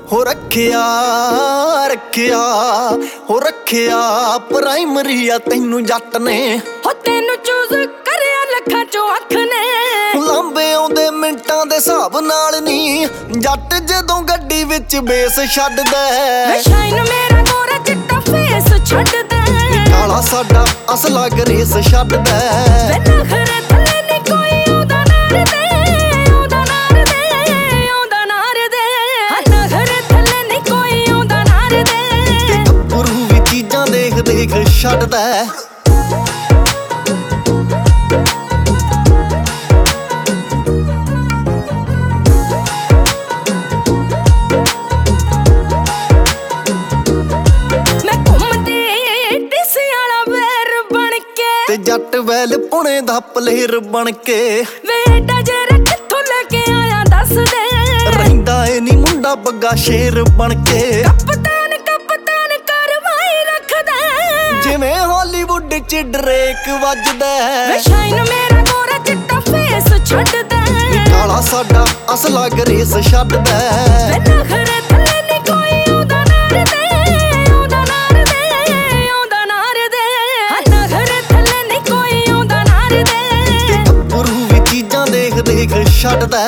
ਹੋ ਰੱਖਿਆ ਪ੍ਰਾਇਮਰੀ ਆ ਤੈਨੂੰ ਜੱਟ ਨੇ। ਹੋ ਤੈਨੂੰ ਚੂਜ਼ ਕਰਿਆ ਲੱਖਾਂ ਚੋਂ ਅੱਖ ਨੇ। ਲਾਂਬੇ ਆਉਂਦੇ ਮਿੰਟਾਂ ਦੇ ਹਿਸਾਬ ਨਾਲ ਨੀ, ਜੱਟ ਜਦੋਂ ਗੱਡੀ ਵਿੱਚ ਬੇਸ ਛੱਡਦਾ। ਵੇ ਸ਼ਾਈਨ ਮੇਰਾ ਗੋਰਾ ਚਿੱਟਾ ਫੇਸ ਛੱਡਦਾ। ਕਾਲਾ ਸਾਡਾ ਅਸਲਾ ਗਰੇਸ ਛੱਡਦਾ। ਵੇ ਨਖਰੇ ਥੱਲੇ ਨੀ ਕੋਈ ਆਉਂਦਾ ਨਾਰ ਦੇ, ਆਉਂਦਾ ਨਾਰ ਦੇ, ਆਉਂਦਾ ਨਾਰ ਦੇ। ਹਾਂ ਨਖਰੇ ਥੱਲੇ ਨੀ ਕੋਈ ਆਉਂਦਾ ਨਾਰ ਦੇ। ਗੱਭਰੂ ਵੀ ਚੀਜ਼ਾਂ ਦੇਖ ਦੇਖ ਛੱਡਦਾ। ਤੇ ਜੱਟ ਵੈਲ ਪੁਣੇ ਦਾ ਪਲੇਰ ਬਣ ਕੇ। ਵੇ ਏਡਾ ਜਰਾ ਕਿੱਥੋਂ ਲੈ ਕੇ ਆਇਆ ਦੱਸ ਦੇ। ਰਹਿੰਦਾ ਏ ਨੀ ਮੁੰਡਾ ਬੱਗਾ ਸ਼ੇਰ ਬਣ ਕੇ। ਕਪਤਾਨ ਕਰਵਾਈ ਰੱਖਦਾ, ਜਿਵੇਂ ਹਾਲੀਵੁੱਡ ਚ ਡਰੇਕ ਵੱਜਦਾ। ਵੇ ਸ਼ਾਈਨ ਮੇਰਾ ਗੋਰਾ ਚਿੱਟਾ ਫੇਸ ਛੱਡਦਾ। ਕਾਲਾ ਸਾਡਾ ਅਸਲਾ ਗਰੇਸ ਛੱਡਦਾ। ਵੇ ਨਖਰੇ ਥੱਲੇ ਨੀ ਕੋਈ ਆਉਂਦਾ ਨਾਰ ਦੇ, ਆਉਂਦਾ ਨਾਰ ਦੇ, ਆਉਂਦਾ ਨਾਰ ਦੇ। ਹਾਂ ਨਖਰੇ ਥੱਲੇ ਨੀ ਕੋਈ ਆਉਂਦਾ ਨਾਰ ਦੇ। ਗੱਭਰੂ ਵੀ ਚੀਜ਼ਾਂ ਦੇਖ ਦੇਖ ਛੱਡਦਾ।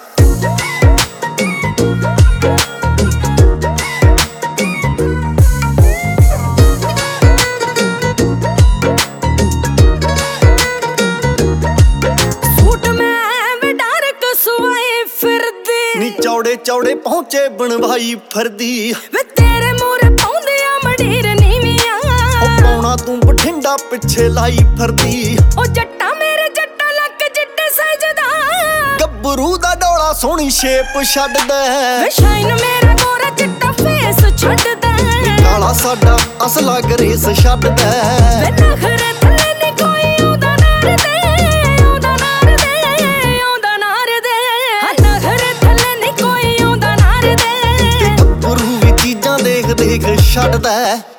ਨੀ ਚੌੜੇ ਚੌੜੇ ਪਹੁੰਚੇ ਬਣਵਾਈ ਫਿਰਦੀ। ਵੇ ਤੇਰੇ ਮੂਹਰੇ ਪਾਉਂਦੇ ਆ ਮਡੀਰ ਨੀਵੀਆਂ। ਉਹ ਪਾਉਣਾ ਤੂੰ ਬਠਿੰਡਾ ਪਿੱਛੇ ਲਾਈ ਫਿਰਦੀ। ਉਹ ਜੱਟਾ ਮੇਰੇ ਜੱਟਾ ਲੱਕ ਜਿੱਡੇ ਸਜਦਾ। ਗੱਭਰੂ ਦਾ ਡੋਲਾ ਸੋਹਣੀ ਸ਼ੇਪ ਛੱਡਦਾ। ਵੇ ਸ਼ਾਈਨ ਮੇਰਾ ਗੋਰਾ ਚਿੱਟਾ ਫੇਸ ਛੱਡਦਾ। ਕਾਲਾ ਸਾਡਾ ਅਸਲਾ ਗਰੇਸ ਛੱਡਦਾ। ਵੇ ਨਖਰੇ ਥੱਲੇ ਨੀ ਕੋਈ ਆਉਂਦਾ ਨਾਰ ਦੇ, ਆਉਂਦਾ ਨਾਰ ਦੇ, ਆਉਂਦਾ ਨਾਰ ਦੇ। ਹਾਂ ਨਖਰੇ ਥੱਲੇ ਨੀ ਕੋਈ ਆਉਂਦਾ ਨਾਰ ਦੇ। ਗੱਭਰੂ ਵੀ ਚੀਜ਼ਾਂ ਦੇਖ ਦੇਖ ਛੱਡਦਾ।